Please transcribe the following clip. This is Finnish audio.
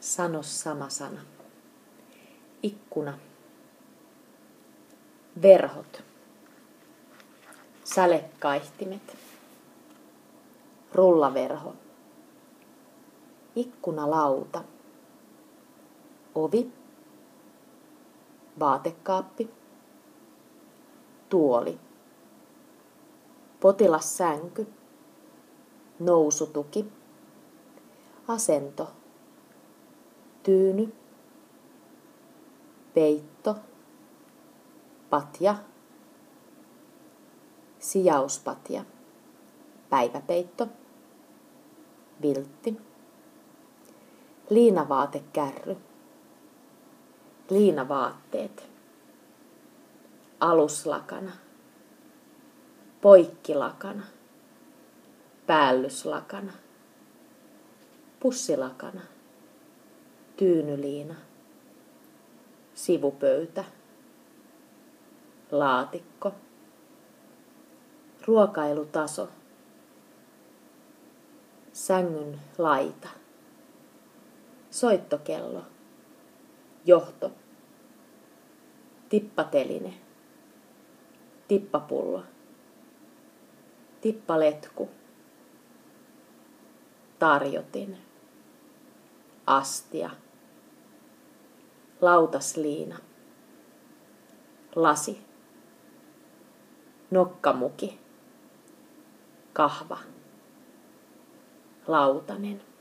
Sano sama sana. Ikkuna. Verhot. Sälekaihtimet. Rullaverho. Ikkunalauta. Ovi. Vaatekaappi. Tuoli. Potilassänky. Nousutuki. Asento. Tyyny. Peitto. Patja. Sijauspatja. Päiväpeitto. Viltti. Liinavaatekärry. Liinavaatteet. Aluslakana. Poikkilakana. Päällyslakana. Pussilakana. Tyynyliina. Sivupöytä. Laatikko. Ruokailutaso. Sängyn laita. Soittokello. Johto. Tippateline. Tippapullo. Tippaletku. Tarjotin. Astia. Lautasliina. Lasi. Nokkamuki. Kahva. Lautanen.